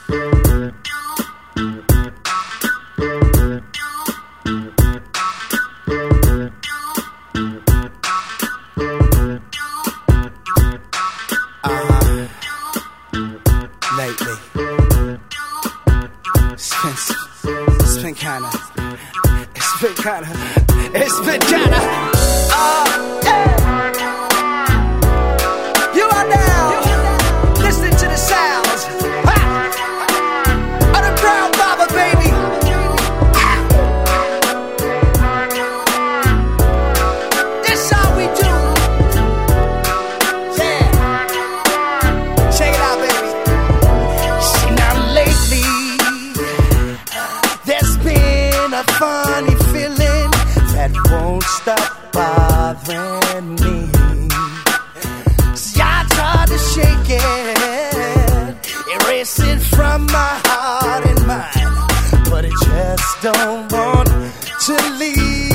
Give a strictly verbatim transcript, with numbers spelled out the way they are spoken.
Lately, it's been, it's been kinda, it's been kinda, it's been kinda, uh, yeah. You are now listening to the sounds, ha, of the Brown Baba, baby. This how we do, yeah. Check it out, baby. A funny feeling that won't stop bothering me. See, I tried to shake it, erase it from my heart and mind, but it just don't want to leave.